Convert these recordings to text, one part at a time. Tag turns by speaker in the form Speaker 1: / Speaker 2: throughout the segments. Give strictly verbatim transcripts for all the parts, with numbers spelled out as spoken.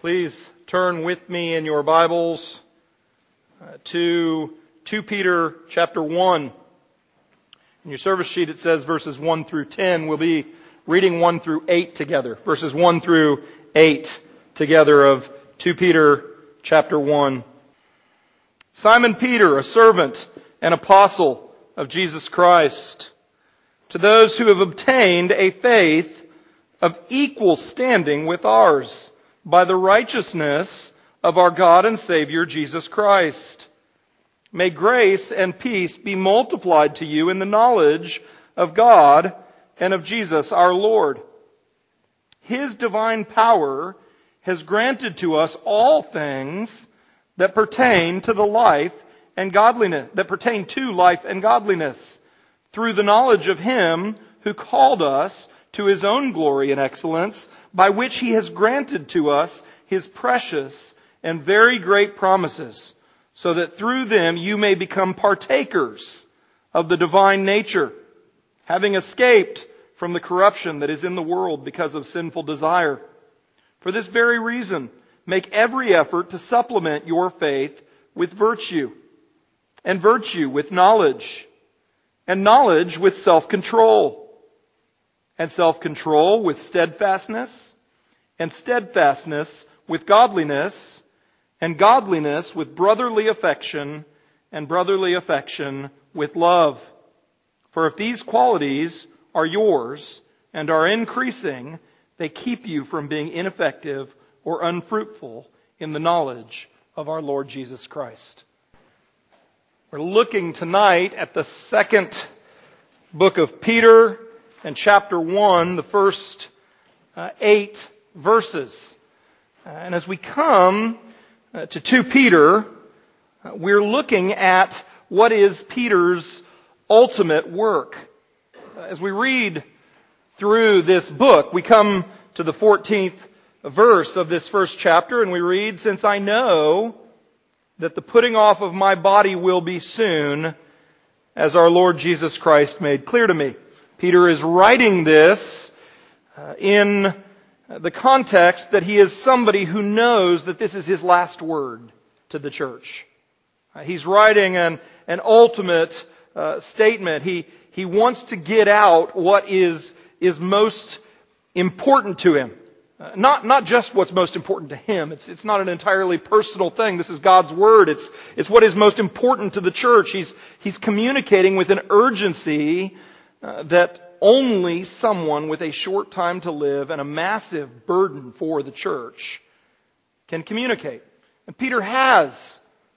Speaker 1: Please turn with me in your Bibles uh, to Second Peter chapter one. In your service sheet it says verses one through ten. We'll be reading one through eight together. Verses one through eight together of Second Peter chapter one. Simon Peter, a servant and apostle of Jesus Christ, to those who have obtained a faith of equal standing with ours, by the righteousness of our God and Savior Jesus Christ. May grace and peace be multiplied to you in the knowledge of God and of Jesus our Lord. His divine power has granted to us all things that pertain to the life and godliness, that pertain to life and godliness, through the knowledge of Him who called us to His own glory and excellence, by which He has granted to us His precious and very great promises, so that through them you may become partakers of the divine nature, having escaped from the corruption that is in the world because of sinful desire. For this very reason, make every effort to supplement your faith with virtue, and virtue with knowledge, and knowledge with self-control, and self-control with steadfastness, and steadfastness with godliness, and godliness with brotherly affection, and brotherly affection with love. For if these qualities are yours and are increasing, they keep you from being ineffective or unfruitful in the knowledge of our Lord Jesus Christ. We're looking tonight at the second book of Peter, and chapter one, the first uh, eight verses. Uh, and as we come uh, to Second Peter, uh, we're looking at what is Peter's ultimate work. Uh, as we read through this book, we come to the fourteenth verse of this first chapter, and we read, "Since I know that the putting off of my body will be soon, as our Lord Jesus Christ made clear to me." Peter is writing this uh, in the context that he is somebody who knows that this is his last word to the church. Uh, he's writing an, an ultimate uh, statement. He, he wants to get out what is, is most important to him. Uh, not, not just what's most important to him. It's, it's not an entirely personal thing. This is God's Word. It's, it's what is most important to the church. He's, he's communicating with an urgency Uh, that only someone with a short time to live and a massive burden for the church can communicate. And Peter has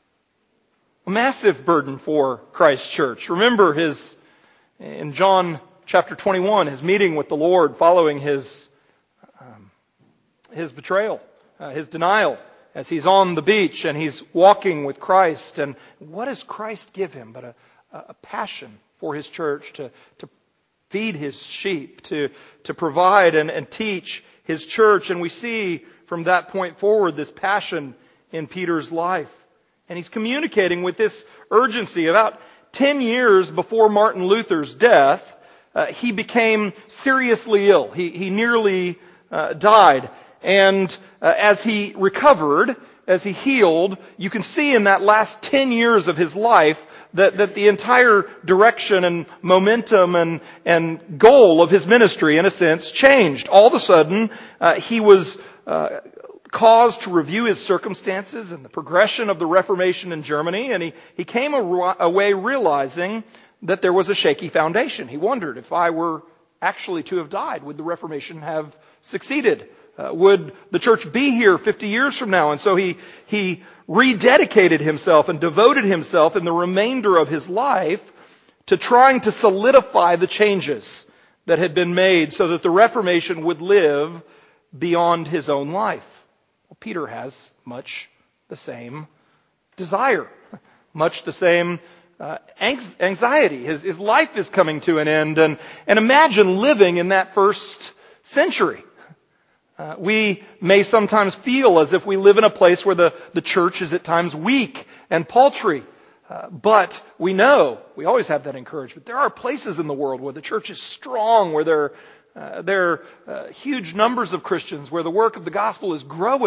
Speaker 1: a massive burden for Christ's church. Remember his, in John chapter twenty-one, his meeting with the Lord following his, um, his betrayal, uh, his denial, as he's on the beach and he's walking with Christ. And what does Christ give him but a, a passion for His church, to, to feed His sheep, to, to provide and, and teach His church. And we see from that point forward this passion in Peter's life. And he's communicating with this urgency. About ten years before Martin Luther's death, uh, he became seriously ill. He, he nearly uh, died. And uh, as he recovered, as he healed, you can see in that last ten years of his life That, that the entire direction and momentum and, and goal of his ministry, in a sense, changed. All of a sudden, uh, he was uh, caused to review his circumstances and the progression of the Reformation in Germany, and he, he came away realizing that there was a shaky foundation. He wondered, if I were actually to have died, would the Reformation have succeeded? Uh, would the church be here fifty years from now? And so he he rededicated himself and devoted himself in the remainder of his life to trying to solidify the changes that had been made so that the Reformation would live beyond his own life. Well, Peter has much the same desire, much the same uh, anxiety. His, his life is coming to an end. And, and imagine living in that first century. Uh, we may sometimes feel as if we live in a place where the, the church is at times weak and paltry. Uh, but we know, we always have that encouragement. There are places in the world where the church is strong, where there, uh, there are uh, huge numbers of Christians, where the work of the gospel is growing.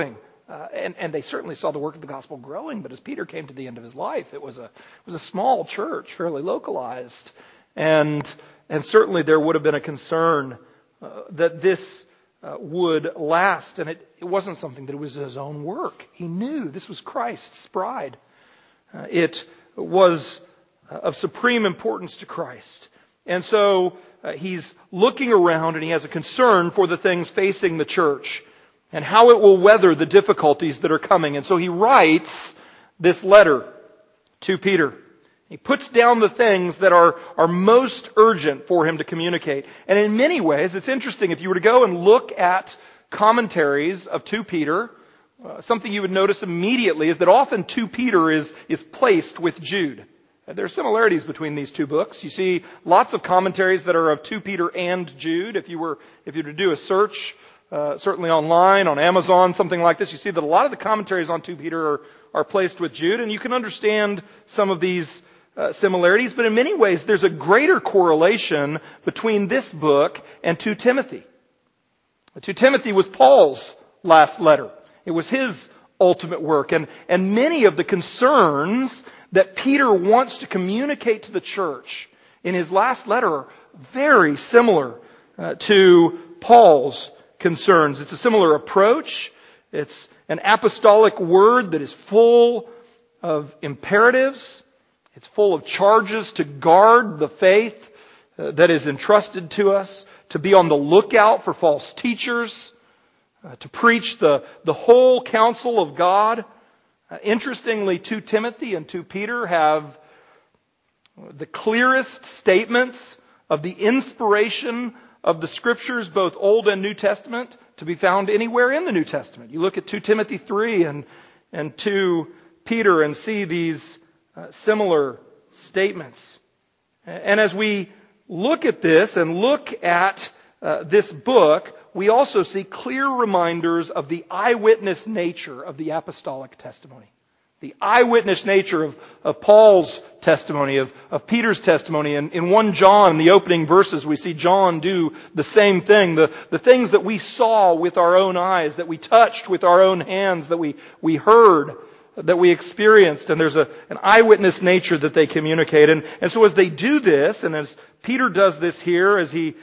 Speaker 1: Uh, and, and they certainly saw the work of the gospel growing, but as Peter came to the end of his life, it was a, it was a small church, fairly localized. And, and certainly there would have been a concern uh, that this uh, would last. And it, it wasn't something that it was his own work. He knew this was Christ's bride. Uh, it was of supreme importance to Christ. And so uh, he's looking around and he has a concern for the things facing the church and how it will weather the difficulties that are coming. And so he writes this letter to Peter. He puts down the things that are, are most urgent for him to communicate. And in many ways, it's interesting, if you were to go and look at commentaries of Second Peter, uh, something you would notice immediately is that often Second Peter is, is placed with Jude. There are similarities between these two books. You see lots of commentaries that are of Second Peter and Jude. If you were, if you were to do a search, Uh, certainly online, on Amazon, something like this, you see that a lot of the commentaries on Second Peter are, are placed with Jude, and you can understand some of these uh, similarities, but in many ways there's a greater correlation between this book and Second Timothy. Second Timothy was Paul's last letter. It was his ultimate work, and, and many of the concerns that Peter wants to communicate to the church in his last letter are very similar uh, to Paul's concerns. It's a similar approach. It's an apostolic word that is full of imperatives. It's full of charges to guard the faith uh, that is entrusted to us, to be on the lookout for false teachers, uh, to preach the, the whole counsel of God. Uh, interestingly, Second Timothy and Second Peter have the clearest statements of the inspiration of the Scriptures, both Old and New Testament, to be found anywhere in the New Testament. You look at Second Timothy three and, and Second Peter and see these uh, similar statements. And as we look at this and look at uh, this book, we also see clear reminders of the eyewitness nature of the apostolic testimony. The eyewitness nature of, of Paul's testimony, of, of Peter's testimony. And in First John, in the opening verses, we see John do the same thing. The, the things that we saw with our own eyes, that we touched with our own hands, that we, we heard, that we experienced. And there's a, an eyewitness nature that they communicate. And, and so as they do this, and as Peter does this here, as he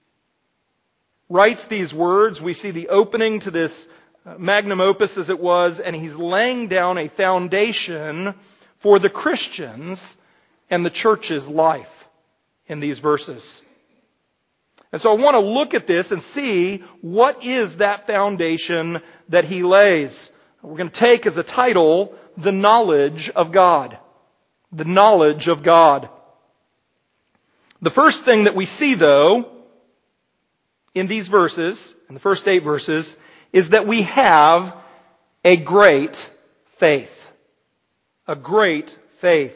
Speaker 1: writes these words, we see the opening to this magnum opus as it was, and he's laying down a foundation for the Christians and the church's life in these verses. And so I want to look at this and see what is that foundation that he lays. We're going to take as a title, the knowledge of God. The knowledge of God. The first thing that we see, though, in these verses, in the first eight verses, is that we have a great faith. A great faith.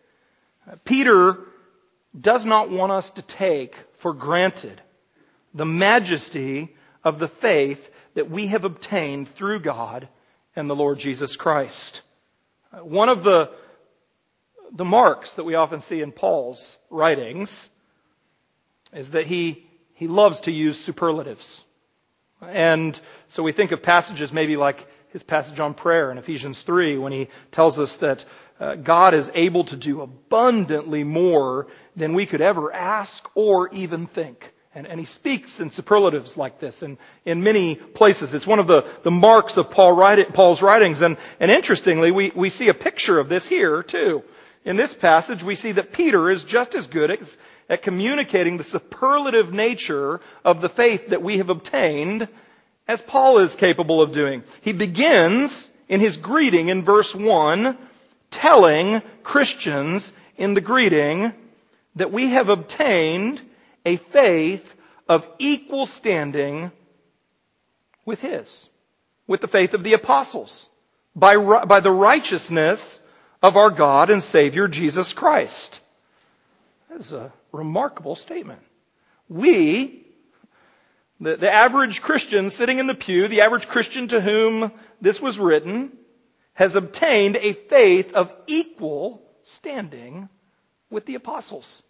Speaker 1: Peter does not want us to take for granted the majesty of the faith that we have obtained through God and the Lord Jesus Christ. One of the, the marks that we often see in Paul's writings is that he, he loves to use superlatives. And so we think of passages maybe like his passage on prayer in Ephesians three, when he tells us that uh, God is able to do abundantly more than we could ever ask or even think. And, and he speaks in superlatives like this in, in many places. It's one of the, the marks of Paul write, Paul's writings. And, and interestingly, we, we see a picture of this here too. In this passage, we see that Peter is just as good as at communicating the superlative nature of the faith that we have obtained as Paul is capable of doing. He begins in his greeting in verse one, telling Christians in the greeting that we have obtained a faith of equal standing with his, with the faith of the apostles, by, by the righteousness of our God and Savior Jesus Christ. That is a remarkable statement. We, the, the average Christian sitting in the pew, the average Christian to whom this was written, has obtained a faith of equal standing with the apostles.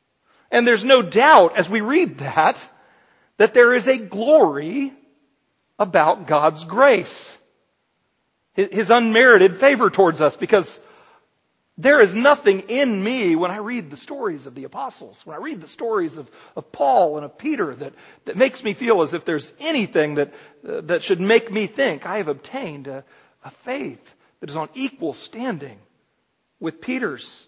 Speaker 1: And there's no doubt as we read that, that there is a glory about God's grace, His unmerited favor towards us, because there is nothing in me when I read the stories of the apostles, when I read the stories of, of Paul and of Peter, that, that makes me feel as if there's anything that, uh, that should make me think I have obtained a, a faith that is on equal standing with Peter's.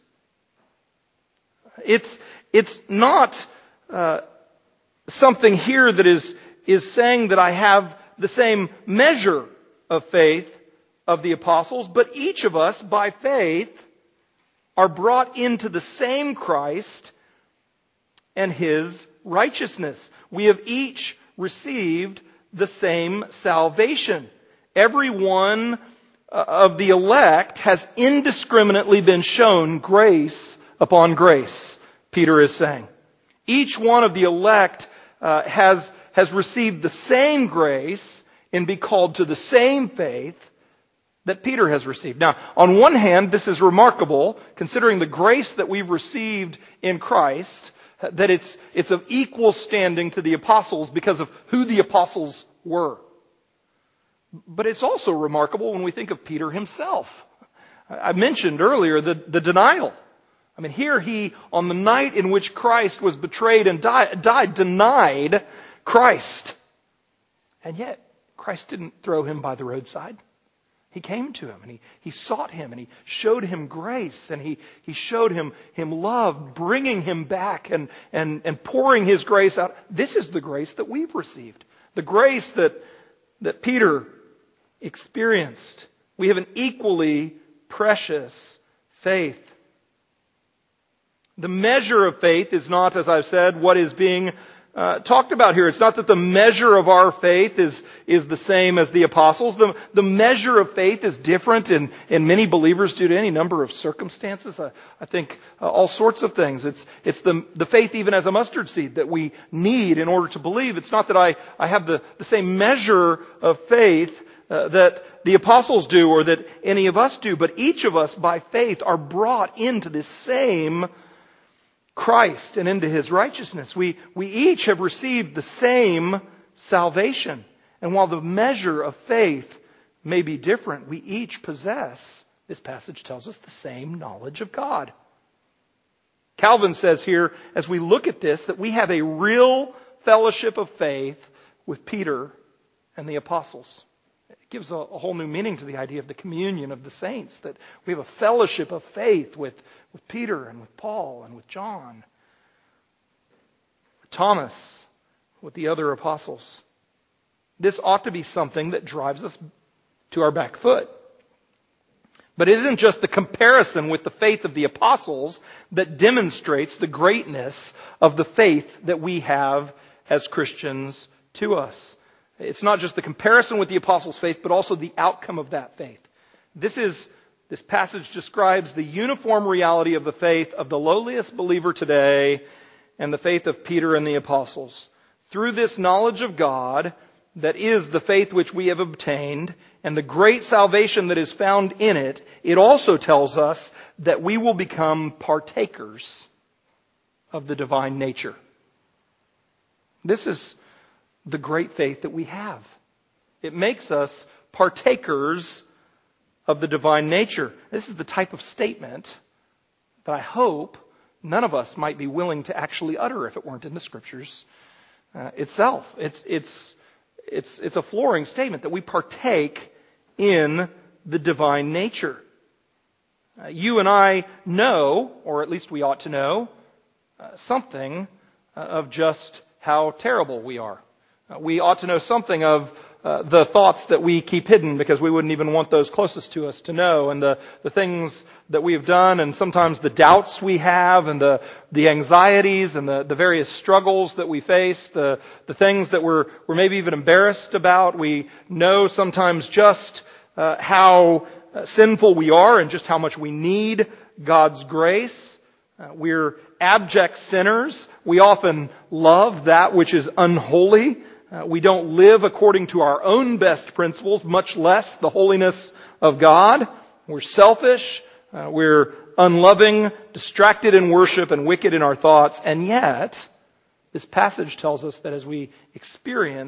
Speaker 1: It's, it's not uh, something here that is, is saying that I have the same measure of faith of the apostles, but each of us, by faith, are brought into the same Christ and His righteousness. We have each received the same salvation. Every one of the elect has indiscriminately been shown grace upon grace, Peter is saying. Each one of the elect uh, has, has received the same grace and be called to the same faith that Peter has received. Now, on one hand, this is remarkable, considering the grace that we've received in Christ, that it's, it's of equal standing to the apostles because of who the apostles were. But it's also remarkable when we think of Peter himself. I mentioned earlier the, the denial. I mean, here he, on the night in which Christ was betrayed and died, died, denied Christ. And yet, Christ didn't throw him by the roadside. He came to him and he, he sought him and he showed him grace and he, he showed him, him love, bringing him back and, and, and pouring His grace out. This is the grace that we've received. The grace that, that Peter experienced. We have an equally precious faith. The measure of faith is not, as I've said, what is being Uh, talked about here. It's not that the measure of our faith is, is the same as the apostles. The, the measure of faith is different in, in many believers due to any number of circumstances. I, I think uh, all sorts of things. It's, it's the, the faith even as a mustard seed that we need in order to believe. It's not that I, I have the, the same measure of faith uh, that the apostles do or that any of us do, but each of us by faith are brought into this same Christ and into His righteousness. We, we each have received the same salvation. And while the measure of faith may be different, we each possess, this passage tells us, the same knowledge of God. Calvin says here, as we look at this, that we have a real fellowship of faith with Peter and the apostles. It gives a, a whole new meaning to the idea of the communion of the saints, that we have a fellowship of faith with, with Peter and with Paul and with John, with Thomas, with the other apostles. This ought to be something that drives us to our back foot. But it isn't just the comparison with the faith of the apostles that demonstrates the greatness of the faith that we have as Christians to us. It's not just the comparison with the apostles' faith, but also the outcome of that faith. This is, this passage describes the uniform reality of the faith of the lowliest believer today and the faith of Peter and the apostles. Through this knowledge of God, that is the faith which we have obtained, and the great salvation that is found in it, it also tells us that we will become partakers of the divine nature. This is the great faith that we have. It makes us partakers of the divine nature. This is the type of statement that I hope none of us might be willing to actually utter if it weren't in the Scriptures uh, itself. It's, it's, it's, it's a flooring statement that we partake in the divine nature. Uh, you and I know, or at least we ought to know, uh, something uh, of just how terrible we are. Uh, we ought to know something of uh, the thoughts that we keep hidden because we wouldn't even want those closest to us to know, and the, the things that we have done, and sometimes the doubts we have, and the, the anxieties and the, the various struggles that we face, the, the things that we're, we're maybe even embarrassed about. We know sometimes just uh, how uh, sinful we are and just how much we need God's grace. Uh, we're abject sinners. We often love that which is unholy. Uh, we don't live according to our own best principles, much less the holiness of God. We're selfish. Uh, we're unloving, distracted in worship, and wicked in our thoughts. And yet, this passage tells us that as we experience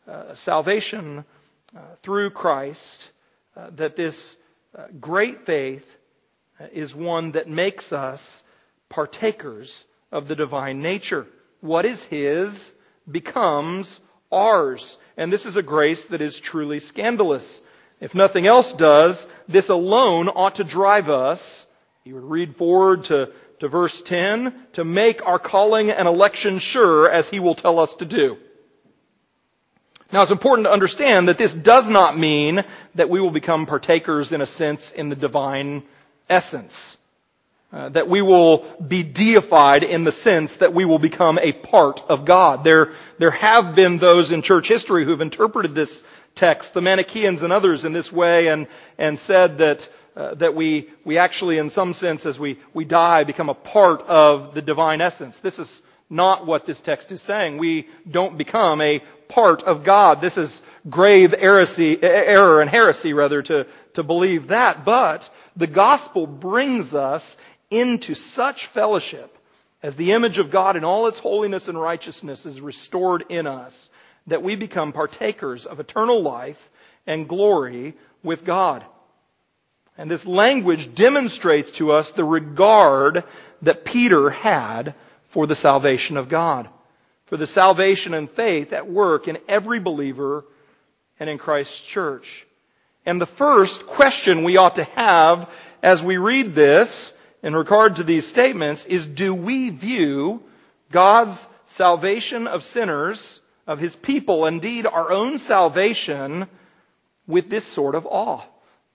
Speaker 1: uh, salvation uh, through Christ, uh, that this uh, great faith uh, is one that makes us partakers of the divine nature. What is His becomes ours. And this is a grace that is truly scandalous. If nothing else does, this alone ought to drive us, you would read forward to, to verse ten, to make our calling and election sure, as He will tell us to do. Now, it's important to understand that this does not mean that we will become partakers, in a sense, in the divine essence. Uh, that we will be deified in the sense that we will become a part of God. There, there have been those in church history who have interpreted this text, the Manichaeans and others, in this way, and and said that uh, that we we actually, in some sense, as we we die, become a part of the divine essence. This is not what this text is saying. We don't become a part of God. This is grave heresy, error and heresy, rather, to to believe that. But the gospel brings us into such fellowship as the image of God in all its holiness and righteousness is restored in us, that we become partakers of eternal life and glory with God. And this language demonstrates to us the regard that Peter had for the salvation of God, for the salvation and faith at work in every believer and in Christ's church. And the first question we ought to have as we read this in regard to these statements is, do we view God's salvation of sinners, of His people, indeed our own salvation, with this sort of awe?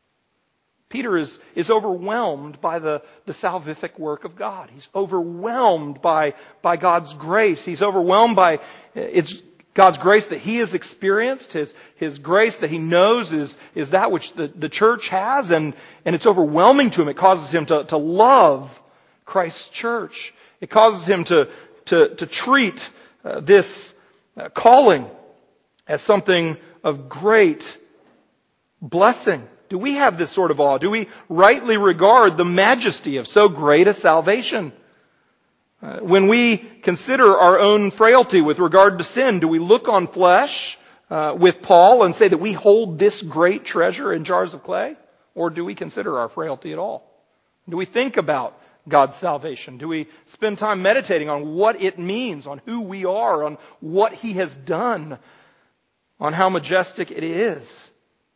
Speaker 1: Peter is, is overwhelmed by the, the salvific work of God. He's overwhelmed by, by God's grace. He's overwhelmed by it's God's grace that he has experienced. His, his grace that he knows is, is that which the, the church has, and, and it's overwhelming to him. It causes him to, to love Christ's church. It causes him to, to, to treat uh, this uh, calling as something of great blessing. Do we have this sort of awe? Do we rightly regard the majesty of so great a salvation? Uh, when we consider our own frailty with regard to sin, do we look on flesh uh, with Paul and say that we hold this great treasure in jars of clay? Or do we consider our frailty at all? Do we think about God's salvation? Do we spend time meditating on what it means, on who we are, on what He has done, on how majestic it is?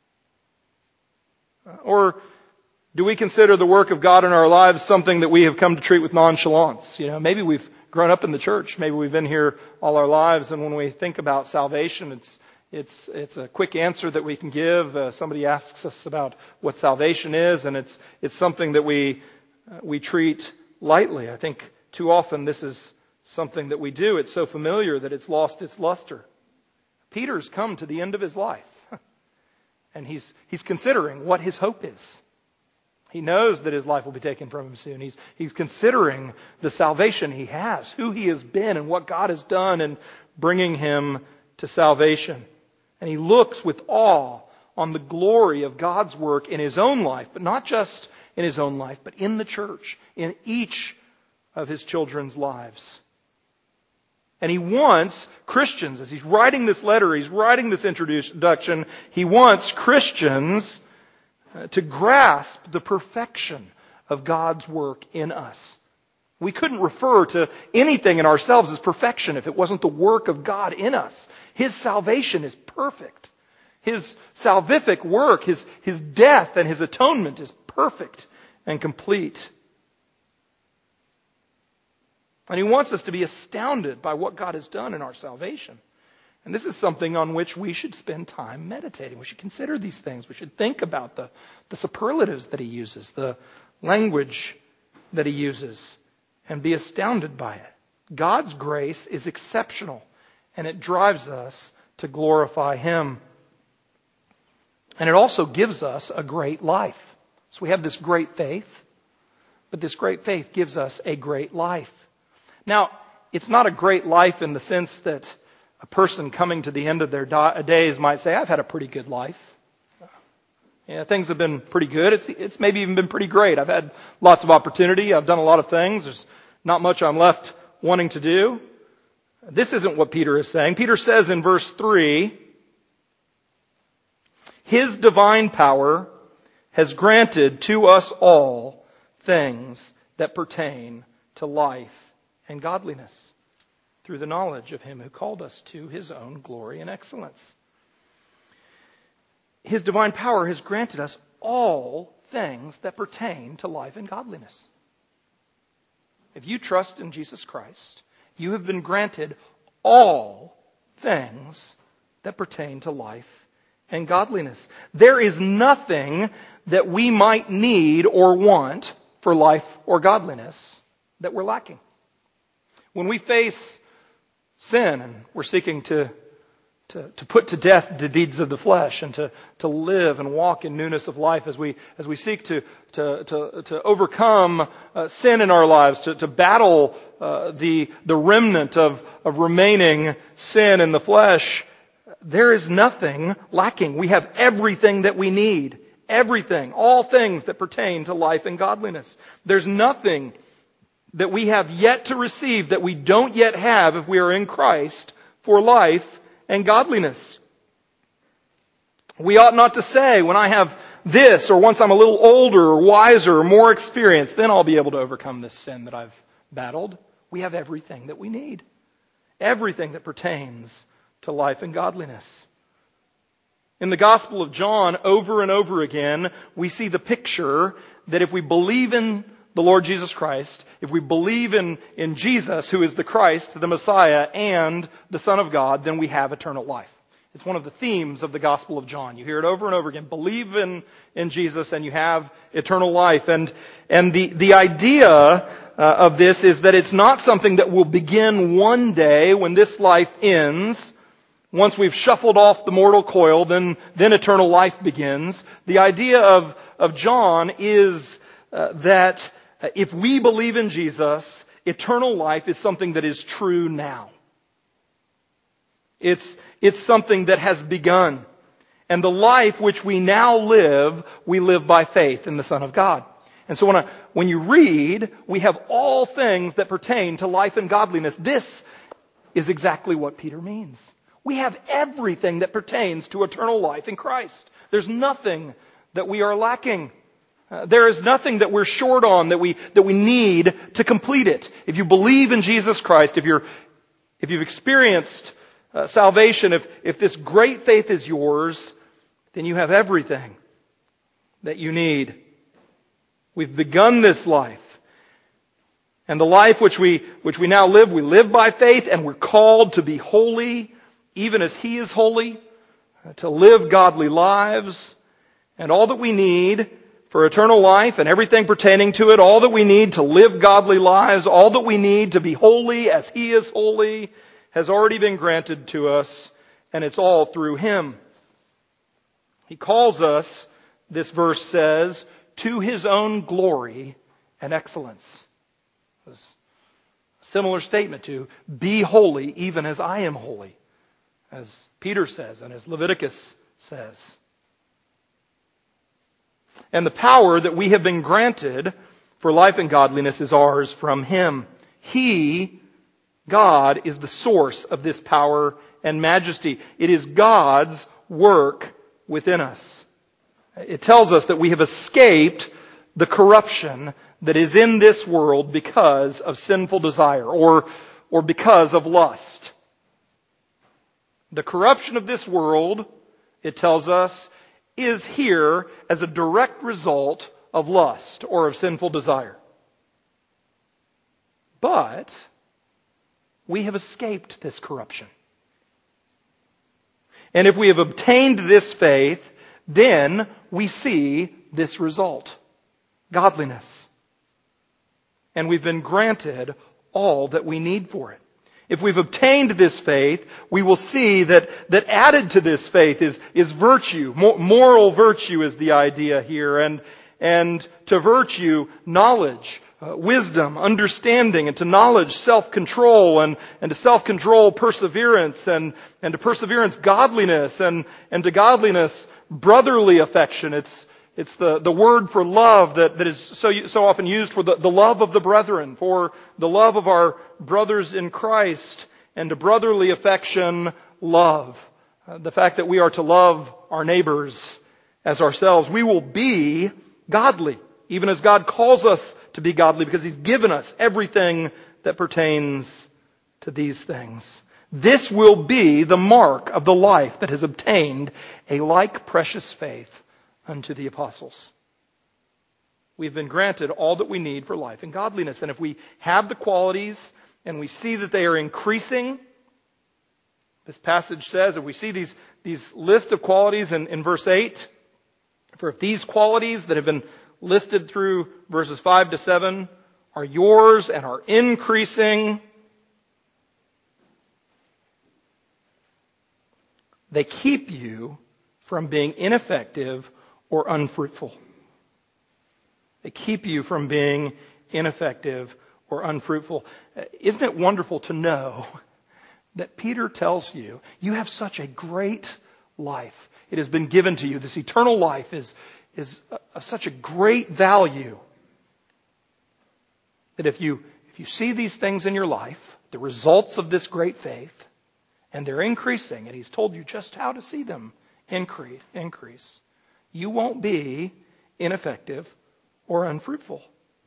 Speaker 1: Or do we consider the work of God in our lives something that we have come to treat with nonchalance? You know, maybe we've grown up in the church. Maybe we've been here all our lives. And when we think about salvation, it's it's it's a quick answer that we can give. Uh, somebody asks us about what salvation is, and it's it's something that we uh, we treat lightly. I think too often this is something that we do. It's so familiar that it's lost its luster. Peter's come to the end of his life, and he's he's considering what his hope is. He knows that his life will be taken from him soon. He's, he's considering the salvation he has, who he has been, and what God has done in bringing him to salvation. And he looks with awe on the glory of God's work in his own life, but not just in his own life, but in the church, in each of his children's lives. And he wants Christians, as he's writing this letter, he's writing this introduction, he wants Christians to grasp the perfection of God's work in us. We couldn't refer to anything in ourselves as perfection if it wasn't the work of God in us. His salvation is perfect. His salvific work, His, His death and His atonement is perfect and complete. And He wants us to be astounded by what God has done in our salvation. And this is something on which we should spend time meditating. We should consider these things. We should think about the, the superlatives that He uses, the language that He uses, and be astounded by it. God's grace is exceptional, and it drives us to glorify Him. And it also gives us a great life. So we have this great faith, but this great faith gives us a great life. Now, it's not a great life in the sense that a person coming to the end of their days might say, I've had a pretty good life. Yeah, things have been pretty good. It's, it's maybe even been pretty great. I've had lots of opportunity. I've done a lot of things. There's not much I'm left wanting to do. This isn't what Peter is saying. Peter says in verse three, His divine power has granted to us all things that pertain to life and godliness through the knowledge of Him who called us to His own glory and excellence. His divine power has granted us all things that pertain to life and godliness. If you trust in Jesus Christ, you have been granted all things that pertain to life and godliness. There is nothing that we might need or want for life or godliness that we're lacking. When we face sin and we're seeking to, to, to put to death the deeds of the flesh and to, to live and walk in newness of life as we, as we seek to, to, to, to overcome uh, sin in our lives, to, to battle uh, the, the remnant of, of remaining sin in the flesh, there is nothing lacking. We have everything that we need. Everything. All things that pertain to life and godliness. There's nothing that we have yet to receive that we don't yet have if we are in Christ for life and godliness. We ought not to say, when I have this, or once I'm a little older or wiser or more experienced, then I'll be able to overcome this sin that I've battled. We have everything that we need. Everything that pertains to life and godliness. In the Gospel of John, over and over again, we see the picture that if we believe in the Lord Jesus Christ, if we believe in, in Jesus, who is the Christ, the Messiah, and the Son of God, then we have eternal life. It's one of the themes of the Gospel of John. You hear it over and over again. Believe in, in Jesus and you have eternal life. And, and the, the idea uh, of this is that it's not something that will begin one day when this life ends. Once we've shuffled off the mortal coil, then, then eternal life begins. The idea of, of John is uh, that if we believe in Jesus, eternal life is something that is true now. It's, it's something that has begun. And the life which we now live, we live by faith in the Son of God. And so when, I, when you read, we have all things that pertain to life and godliness. This is exactly what Peter means. We have everything that pertains to eternal life in Christ. There's nothing that we are lacking. Uh, there is nothing that we're short on that we that we need to complete it. If you believe in Jesus Christ, if you're if you've experienced uh, salvation, if if this great faith is yours, then you have everything that you need. We've begun this life. And the life which we which we now live, we live by faith, and we're called to be holy, even as He is holy, to live godly lives. And all that we need for eternal life and everything pertaining to it, all that we need to live godly lives, all that we need to be holy as He is holy, has already been granted to us, and it's all through Him. He calls us, this verse says, to His own glory and excellence. It's a similar statement to, be holy even as I am holy, as Peter says and as Leviticus says. And the power that we have been granted for life and godliness is ours from Him. He, God, is the source of this power and majesty. It is God's work within us. It tells us that we have escaped the corruption that is in this world because of sinful desire or, or because of lust. The corruption of this world, it tells us, is here as a direct result of lust or of sinful desire. But we have escaped this corruption. And if we have obtained this faith, then we see this result, godliness. And we've been granted all that we need for it. If we've obtained this faith, we will see that, that added to this faith is, is virtue. Moral virtue is the idea here. And, and to virtue, knowledge, uh, wisdom, understanding, and to knowledge, self-control, and, and to self-control, perseverance, and, and to perseverance, godliness, and, and to godliness, brotherly affection. It's, It's the, the word for love that, that is so, so often used for the, the love of the brethren, for the love of our brothers in Christ, and to brotherly affection, love. Uh, the fact that we are to love our neighbors as ourselves. We will be godly, even as God calls us to be godly, because He's given us everything that pertains to these things. This will be the mark of the life that has obtained a like precious faith unto the apostles. We've been granted all that we need for life and godliness. And if we have the qualities and we see that they are increasing, this passage says, if we see these, these list of qualities in, in verse eight, for if these qualities that have been listed through verses five to seven are yours and are increasing, they keep you from being ineffective or unfruitful. They keep you from being ineffective or unfruitful. Isn't it wonderful to know that Peter tells you, you have such a great life. It has been given to you. This eternal life is, is of such a great value that if you, if you see these things in your life, the results of this great faith, and they're increasing, and He's told you just how to see them increase, increase, you won't be ineffective or unfruitful.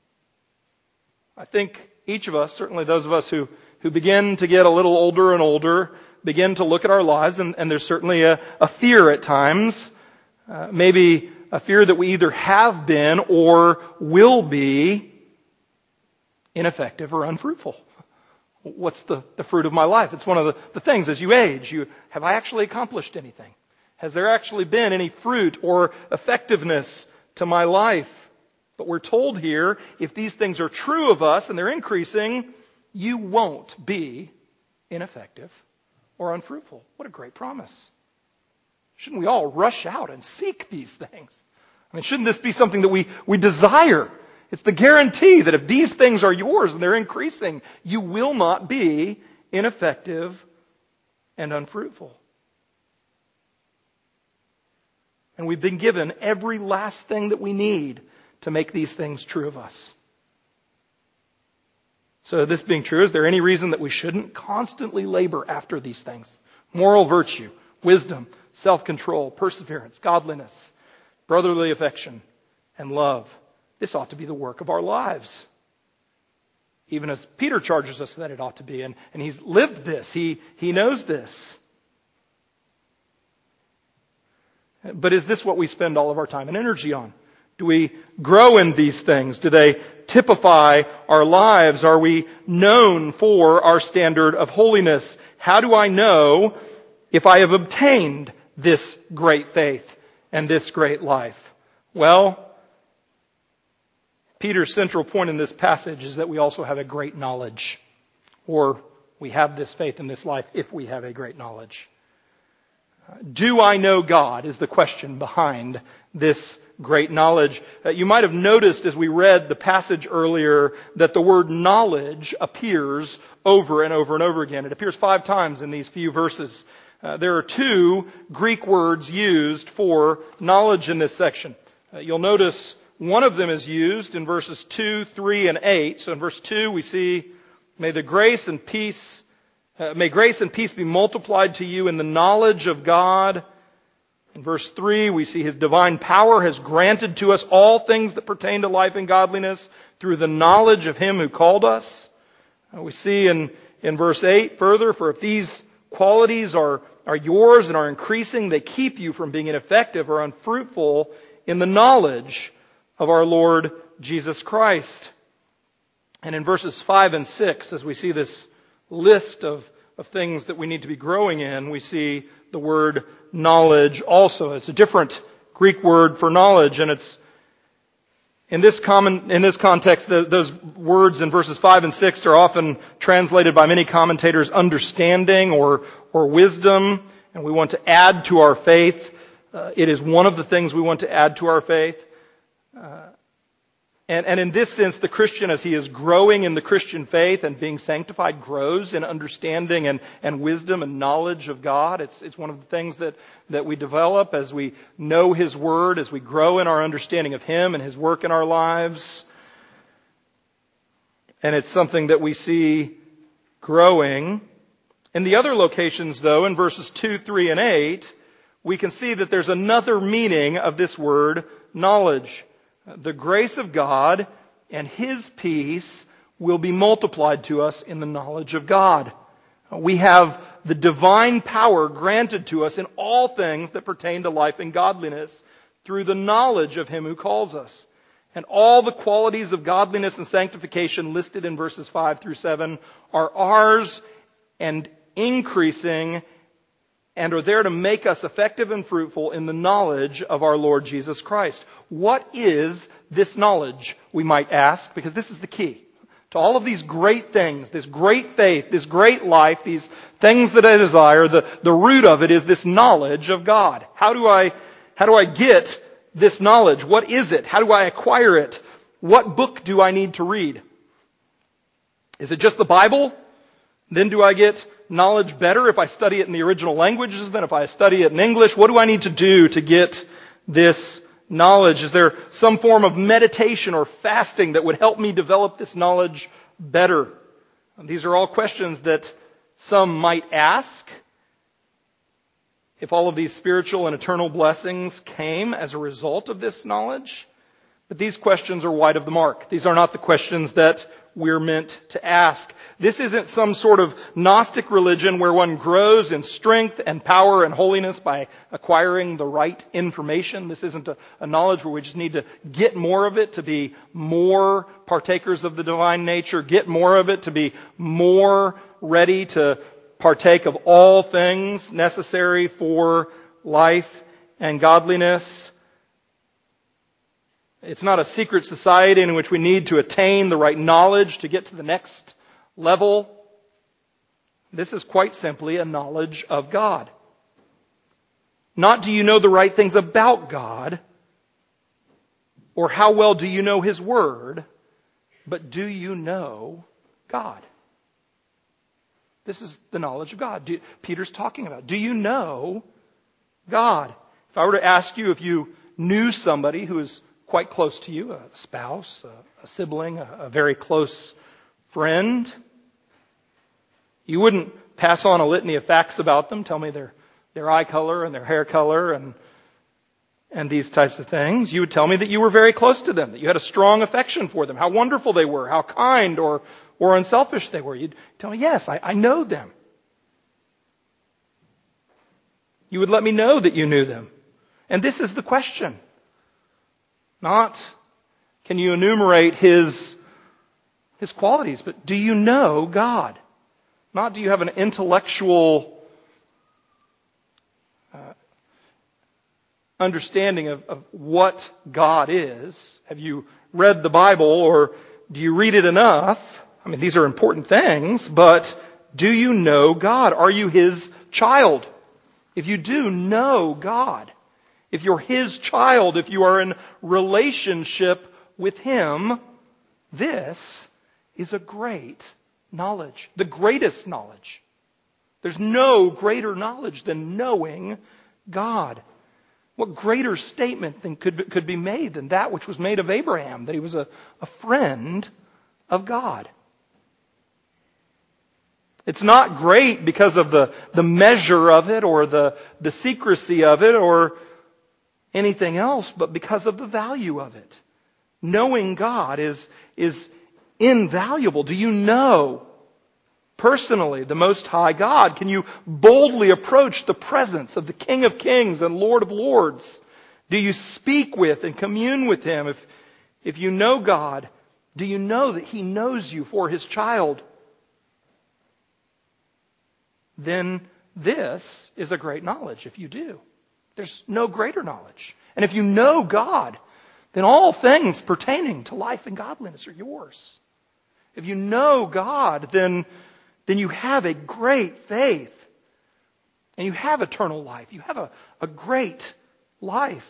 Speaker 1: I think each of us, certainly those of us who, who begin to get a little older and older, begin to look at our lives, and, and there's certainly a, a fear at times, uh, maybe a fear that we either have been or will be ineffective or unfruitful. What's the, the fruit of my life? It's one of the, the things as you age. You, have I actually accomplished anything? Has there actually been any fruit or effectiveness to my life? But we're told here, if these things are true of us and they're increasing, you won't be ineffective or unfruitful. What a great promise. Shouldn't we all rush out and seek these things? I mean, shouldn't this be something that we, we desire? It's the guarantee that if these things are yours and they're increasing, you will not be ineffective and unfruitful. And we've been given every last thing that we need to make these things true of us. So this being true, is there any reason that we shouldn't constantly labor after these things? Moral virtue, wisdom, self-control, perseverance, godliness, brotherly affection, and love. This ought to be the work of our lives. Even as Peter charges us that it ought to be. And, and he's lived this. He, he knows this. But is this what we spend all of our time and energy on? Do we grow in these things? Do they typify our lives? Are we known for our standard of holiness? How do I know if I have obtained this great faith and this great life? Well, Peter's central point in this passage is that we also have a great knowledge, or we have this faith in this life if we have a great knowledge. Do I know God is the question behind this great knowledge. Uh, you might have noticed as we read the passage earlier that the word knowledge appears over and over and over again. It appears five times in these few verses. Uh, there are two Greek words used for knowledge in this section. Uh, you'll notice one of them is used in verses two, three, and eight. So in verse two we see, may the grace and peace Uh, may grace and peace be multiplied to you in the knowledge of God. In verse three, we see His divine power has granted to us all things that pertain to life and godliness through the knowledge of Him who called us. Uh, we see in, in verse eight further, for if these qualities are, are yours and are increasing, they keep you from being ineffective or unfruitful in the knowledge of our Lord Jesus Christ. And in verses five and six, as we see this list of, of things that we need to be growing in, we see the word knowledge also. It's a different Greek word for knowledge, and it's in this common in this context, the, those words in verses five and six are often translated by many commentators understanding or or wisdom, and we want to add to our faith. Uh, it is one of the things we want to add to our faith. Uh, And, and in this sense, the Christian, as he is growing in the Christian faith and being sanctified, grows in understanding and, and wisdom and knowledge of God. It's, it's one of the things that, that we develop as we know His Word, as we grow in our understanding of Him and His work in our lives. And it's something that we see growing. In the other locations, though, in verses two, three, and eight, we can see that there's another meaning of this word knowledge. The grace of God and His peace will be multiplied to us in the knowledge of God. We have the divine power granted to us in all things that pertain to life and godliness through the knowledge of Him who calls us. And all the qualities of godliness and sanctification listed in verses five through seven are ours and increasing and are there to make us effective and fruitful in the knowledge of our Lord Jesus Christ. What is this knowledge, we might ask, because this is the key to all of these great things, this great faith, this great life, these things that I desire. The, the root of it is this knowledge of God. How do I, how do I get this knowledge? What is it? How do I acquire it? What book do I need to read? Is it just the Bible? Then do I get knowledge better if I study it in the original languages than if I study it in English? What do I need to do to get this knowledge? Is there some form of meditation or fasting that would help me develop this knowledge better? And these are all questions that some might ask if all of these spiritual and eternal blessings came as a result of this knowledge. But these questions are wide of the mark. These are not the questions that we're meant to ask. This isn't some sort of Gnostic religion where one grows in strength and power and holiness by acquiring the right information. This isn't a, a knowledge where we just need to get more of it to be more partakers of the divine nature, get more of it to be more ready to partake of all things necessary for life and godliness. It's not a secret society in which we need to attain the right knowledge to get to the next level. This is quite simply a knowledge of God. Not do you know the right things about God, or how well do you know His Word, but do you know God? This is the knowledge of God. Do, Peter's talking about. Do you know God? If I were to ask you if you knew somebody who is quite close to you, a spouse, a, a sibling, a, a very close friend, you wouldn't pass on a litany of facts about them, tell me their, their eye color and their hair color and, and these types of things. You would tell me that you were very close to them, that you had a strong affection for them, how wonderful they were, how kind or, or unselfish they were. You'd tell me, yes, I, I know them. You would let me know that you knew them. And this is the question. Not, can you enumerate His, His qualities, but do you know God? Not do you have an intellectual uh, understanding of, of what God is. Have you read the Bible, or do you read it enough? I mean, these are important things, but do you know God? Are you His child? If you do know God, if you're His child, if you are in relationship with Him, this is a great knowledge. The greatest knowledge. There's no greater knowledge than knowing God. What greater statement than could, could be made than that which was made of Abraham, that he was a, a friend of God. It's not great because of the, the measure of it or the, the secrecy of it or anything else, but because of the value of it. Knowing God is, is invaluable. Do you know personally the Most High God? Can you boldly approach the presence of the King of Kings and Lord of Lords? Do you speak with and commune with Him? If, if you know God, do you know that He knows you for His child? Then this is a great knowledge if you do. There's no greater knowledge. And if you know God, then all things pertaining to life and godliness are yours. If you know God, then, then you have a great faith. And you have eternal life. You have a, a great life.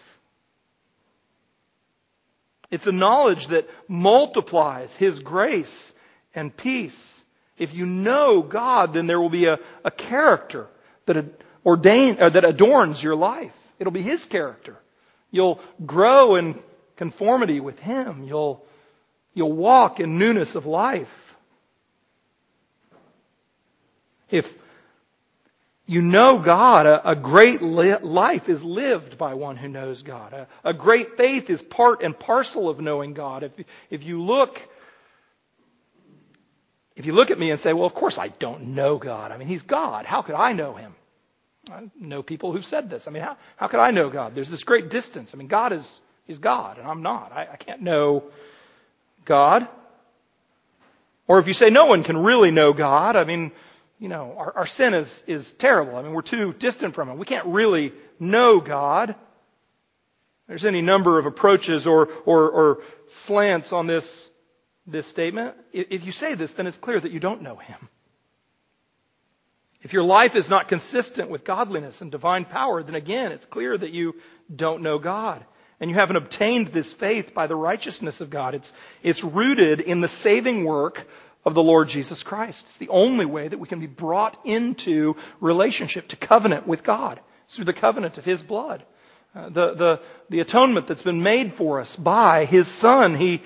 Speaker 1: It's a knowledge that multiplies His grace and peace. If you know God, then there will be a, a character that ordain, or that adorns your life. It'll be His character. You'll grow in conformity with Him. You'll, you'll walk in newness of life. If You know God. A, a great li- life is lived by one who knows God. A, a great faith is part and parcel of knowing God. If, if you look, if you look at me and say, well, of course I don't know God. I mean, He's God. How could I know Him? I know people who've said this. I mean, how, how could I know God? There's this great distance. I mean, God is, He's God and I'm not. I, I can't know God. Or if you say no one can really know God, I mean, you know, our, our sin is, is terrible. I mean, we're too distant from Him. We can't really know God. There's any number of approaches or, or, or slants on this, this statement. If you say this, then it's clear that you don't know Him. If your life is not consistent with godliness and divine power, then again, it's clear that you don't know God. And you haven't obtained this faith by the righteousness of God. It's, it's rooted in the saving work of the Lord Jesus Christ. It's the only way that we can be brought into relationship, to covenant with God. It's through the covenant of His blood. Uh, the, the, the atonement that's been made for us by His Son. He,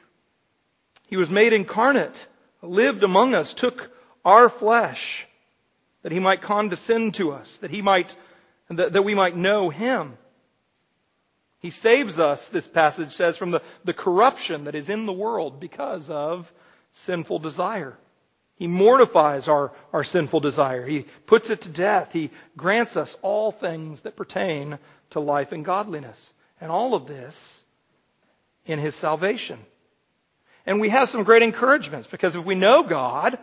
Speaker 1: He was made incarnate, lived among us, took our flesh, that He might condescend to us, that He might, that, that we might know Him. He saves us, this passage says, from the, the corruption that is in the world because of sinful desire. He mortifies our, our sinful desire. He puts it to death. He grants us all things that pertain to life and godliness. And all of this in His salvation. And we have some great encouragements, because if we know God,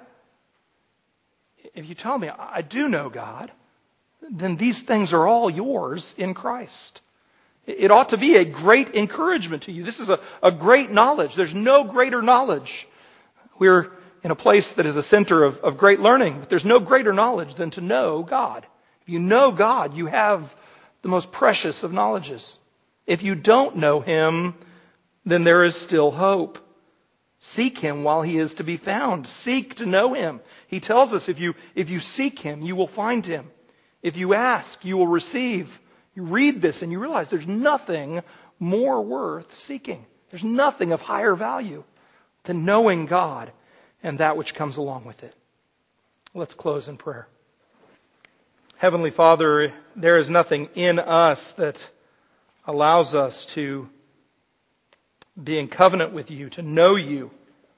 Speaker 1: if you tell me, I do know God, then these things are all yours in Christ. It ought to be a great encouragement to you. This is a, a great knowledge. There's no greater knowledge. We're in a place that is a center of, of great learning, but there's no greater knowledge than to know God. If you know God, you have the most precious of knowledges. If you don't know Him, then there is still hope. Seek Him while He is to be found. Seek to know Him. He tells us if you, if you seek Him, you will find Him. If you ask, you will receive. You read this and you realize there's nothing more worth seeking. There's nothing of higher value than knowing God and that which comes along with it. Let's close in prayer. Heavenly Father, there is nothing in us that allows us to be in covenant with You, to know You.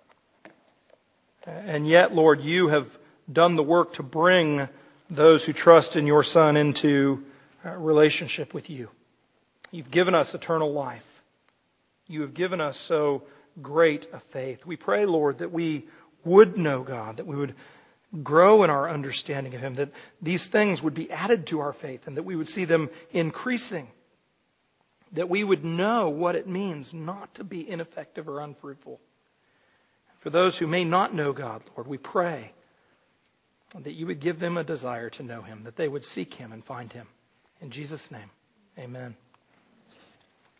Speaker 1: And yet, Lord, You have done the work to bring those who trust in Your Son into relationship with You. You've given us eternal life. You have given us so great a faith. We pray, Lord, that we would know God, that we would grow in our understanding of Him, that these things would be added to our faith and that we would see them increasing, that we would know what it means not to be ineffective or unfruitful. For those who may not know God, Lord, we pray that You would give them a desire to know Him, that they would seek Him and find Him. In Jesus' name, amen.